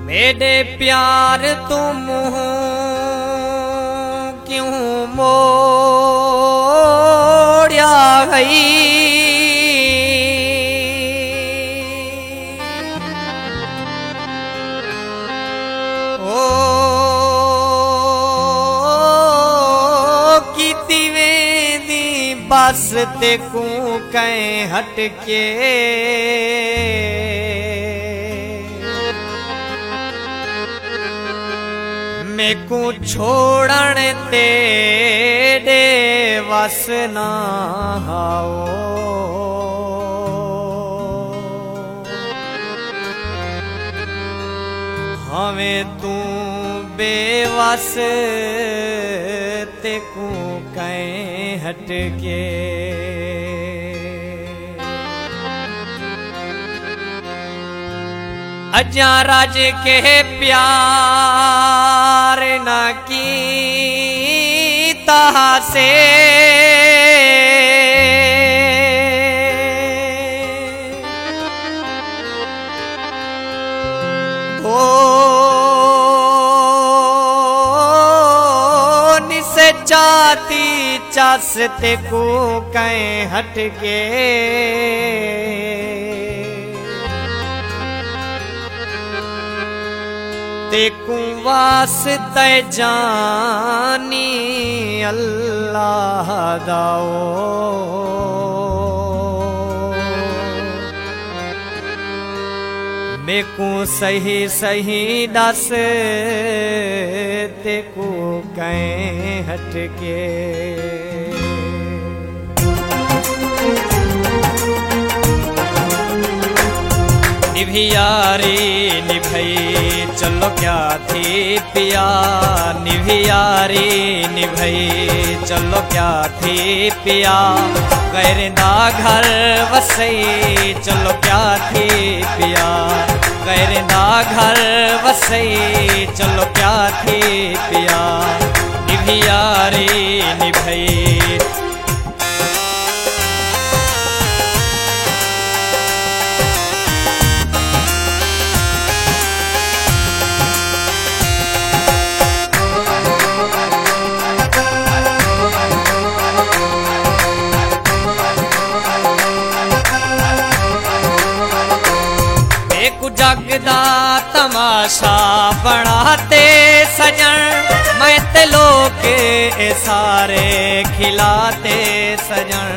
मेरे प्यार तुम क्यों मोड़या गई। ओ कीती वेंदी बस ते को कहीं हटके। मेकू छोड़न तेरे वस ना आओ। हमें तू बेवस ते को कहीं हटके। अजा राज के प्यार न की तहा से। ओ निसे चाती चासते को कहीं हटके। तेकू वास्ते जानी अल्लाह दाओ। मेकू सही सही दस तेकू कहीं हटके। निभियारी निभई चलो क्या थी पिया। निभियारी निभई चलो क्या थी पिया। गैरदा घर वसई चलो क्या थी पिया। गैरदा घर वसई चलो क्या थी पिया। निभियारी निभई जगदा तमाशा बनाते सजन। मैं ते लोग सारे खिलाते सजन।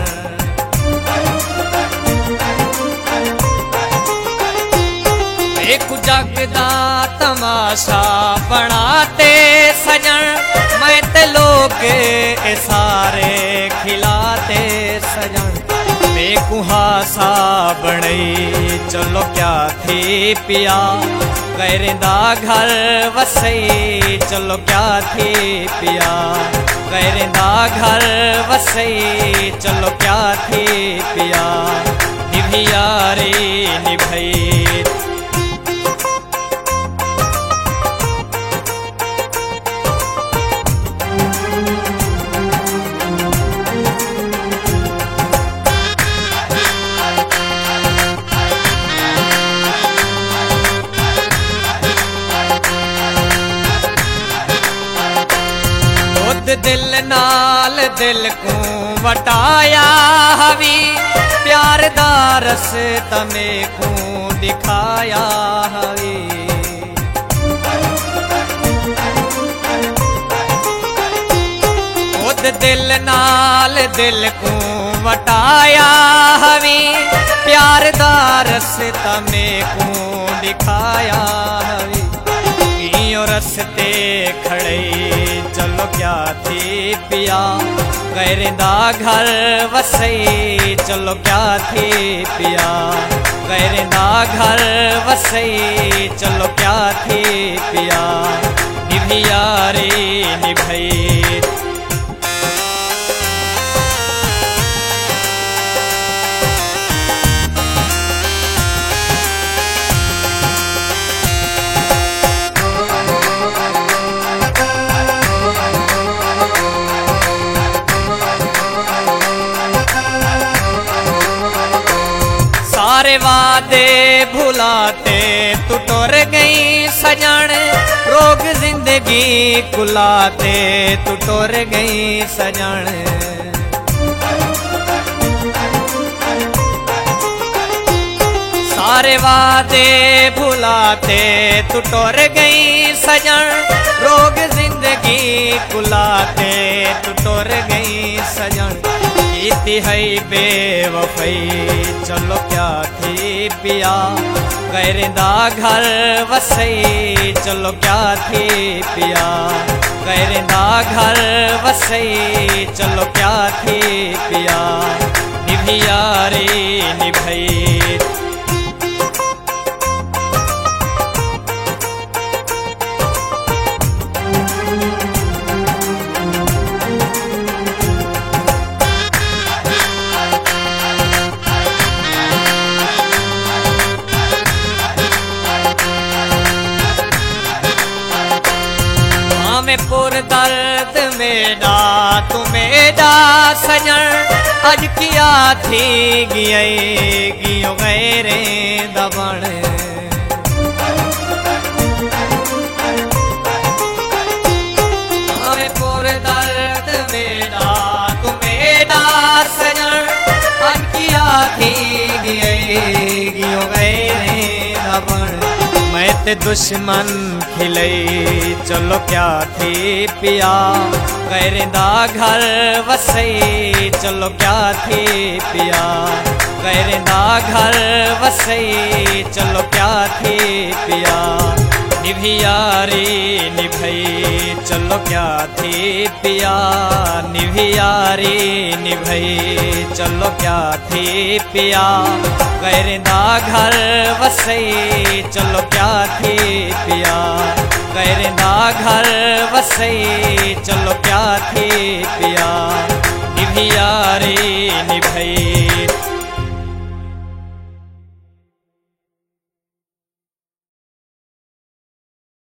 एक जगदा तमाशा बनाते सजन। मैं ते लोग सारे खिलाते सजन। कुहासा बनई चलो क्या थी पिया। गैरदा घर वसई चलो क्या थी पिया। गैरदा घर वसई चलो क्या थी पिया। निभियारी निभई दिल नाल दिल को वटाया हवी। प्यार दा रस तमे को दिखाया हवी। खुद दिल नाल दिल को वटाया हवी। प्यार दा रस तमे को दिखाया हवी। रस्ते खड़े चलो क्या थी पिया। गैरदा घर वसई चलो क्या थी पिया। गैरदा घर वसई चलो क्या थी पिया। निभियारी निभई सारे वादे भुलाते तू तुर गई सजन, रोग जिंदगी कुलाते तू तुर गई सजन। सारे वादे भुलाते तू तुर गई सजन, रोग जिंदगी कुलाते तू तुर गई सजन। इति है बेवफाई चलो क्या थी पिया, गैरिंदा घर वसई चलो क्या थी पिया, गैरिंदा घर वसई चलो क्या थी पिया। निभियारी निभई में पुर दर्द मेरा तू मेरा सजन, अज किया थी गियो गैरे दबण। में पुर दर्द मेरा तू मेरा सजन, अज किया थी गियो गैरे दबण। मैं ते दुश्मन खिलई चलो क्या थी पिया, गैरिंदा घर वसई चलो क्या थी पिया, गैरिंदा घर वसई चलो क्या थी पिया। निभियारी निभई चलो क्या थी पिया, निभियारी निभई चलो क्या थी पिया, गैरिंदा घर वसई चलो क्या थी पिया, गैरिंदा घर वसई चलो क्या थी पिया। निभियारी निभई